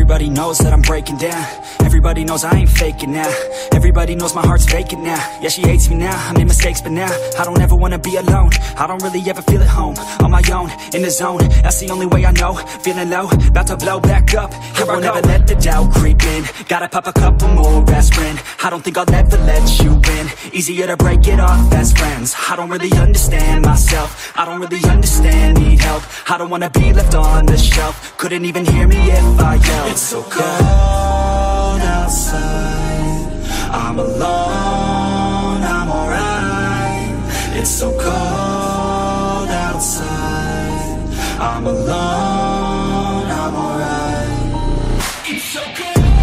Everybody knows that I'm breaking down. Everybody knows I ain't faking now. Everybody knows my heart's vacant now. Yeah, she hates me now, I made mistakes but now I don't ever wanna be alone. I don't really ever feel at home. On my own, in the zone, that's the only way I know. Feeling low, about to blow back up. Here I won't ever let the doubt creep in. Gotta pop a couple more aspirin. I don't think I'll ever let you in. Easier to break it off as friends. I don't really understand myself. I don't really understand, need help. I don't wanna be left on the shelf. Couldn't even hear me if I yelled. It's so cold outside, I'm alone, I'm alright. It's so cold outside, I'm alone, I'm alright. It's so cold.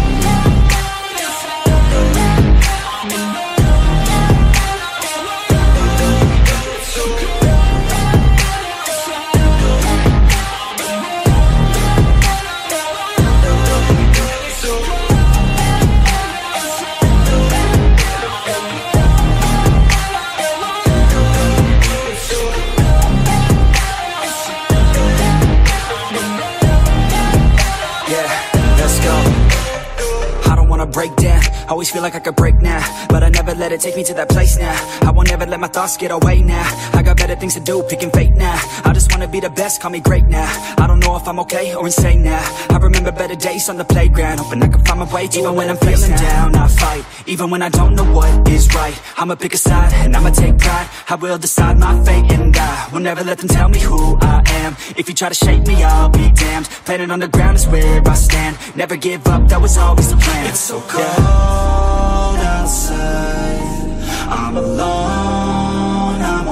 Break down, always feel like I could break now, but I never let it take me to that place now. I won't ever let my thoughts get away now. I got better things to do, picking fate now. I just wanna be the best, call me great now. I don't know if I'm okay or insane now. I remember better days on the playground, hoping I can find my way. Even when I'm feeling down, I fight. Even when I don't know what is right, I'ma pick a side and I'ma take pride. I will decide my fate and I will never let them tell me who I am. If you try to shake me, I'll be damned. Planet on the ground is where I stand. Never give up, that was always the plan. It's so cold outside, I'm alone, I'm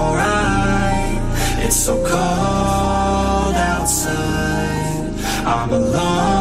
alright. It's so cold outside, I'm alone.